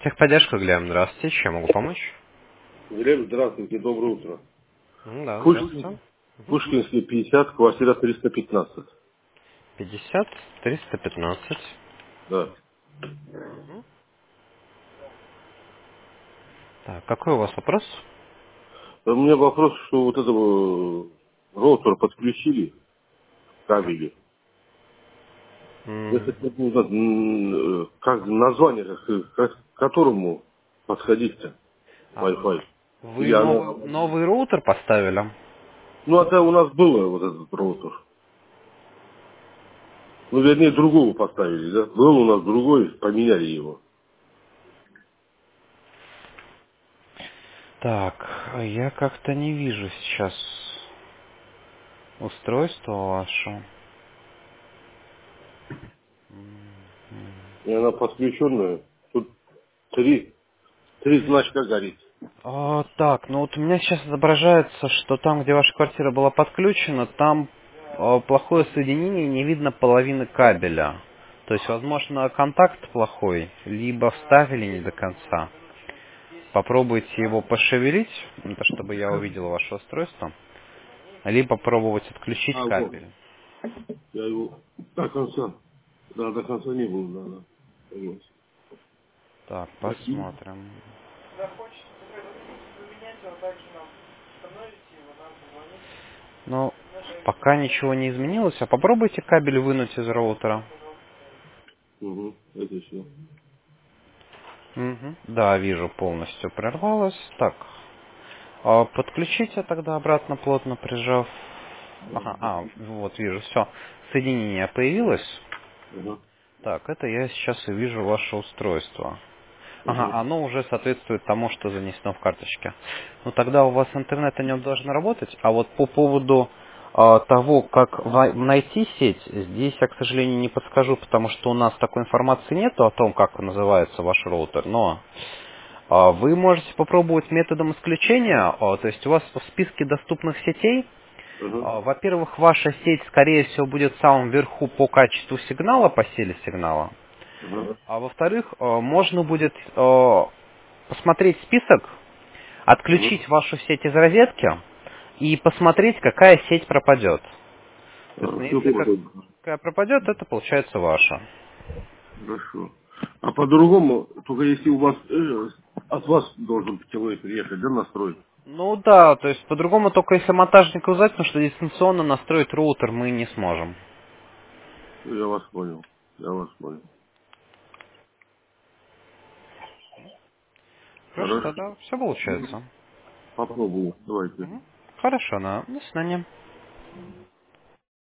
Техподдержка, Глеб, здравствуйте. Чем могу помочь? Глеб, здравствуйте, доброе утро. Да, Пушкин, здравствуйте. Пушкинский 50, квартира 315. 50, 315. Да. Так, какой у вас вопрос? У меня вопрос, что вот этого роутер подключили к кабелю. Я М, хотел бы узнать, как название, к которому подходить-то а, Wi-Fi. Вы Или новый, она... новый роутер поставили? Ну, это у нас было вот этот роутер. Ну, вернее, другого поставили, да? Был у нас другой, поменяли его. Так, я как-то не вижу сейчас устройство ваше. И она подключенная. Тут три значка горит. Так, ну вот у меня сейчас отображается, что там, где ваша квартира была подключена, там плохое соединение, не видно половины кабеля. То есть, возможно, контакт плохой, либо вставили не до конца. Попробуйте его пошевелить, это чтобы я увидел ваше устройство, либо попробовать отключить А, вот. кабель. Я его до конца, да, до конца не был, да. Вот. Так, Окей. посмотрим. Ну, пока ничего не изменилось, а попробуйте кабель вынуть из роутера. Угу, это все. Мгм. Да, вижу, полностью прервалось. Так, подключите тогда обратно, плотно прижав. Ага, вот вижу, все. Соединение появилось. Ага, Так, это я сейчас и вижу ваше устройство. Ага, ага, оно уже соответствует тому, что занесено в карточке. Ну тогда у вас интернет на нем должен работать. А вот по поводу того, как найти сеть, здесь я, к сожалению, не подскажу, потому что у нас такой информации нету о том, как называется ваш роутер. Но вы можете попробовать методом исключения, то есть у вас в списке доступных сетей, ага, во-первых, ваша сеть, скорее всего, будет в самом верху по качеству сигнала, по силе сигнала. ага, А во-вторых, можно будет посмотреть список, ага. отключить вашу сеть из розетки и посмотреть, какая сеть пропадет. Соответственно, Все если понял. какая пропадет, это получается ваша. Хорошо. А по-другому, только если у вас, от вас должен человек приехать, да, настроить? Ну да, то есть по-другому только если монтажника узнать, потому что дистанционно настроить роутер мы не сможем. Я вас понял. Я вас понял. Хорошо, Хорошо. тогда все получается. Попробую. Давайте. Мгм. Хорошо, да. До свидания.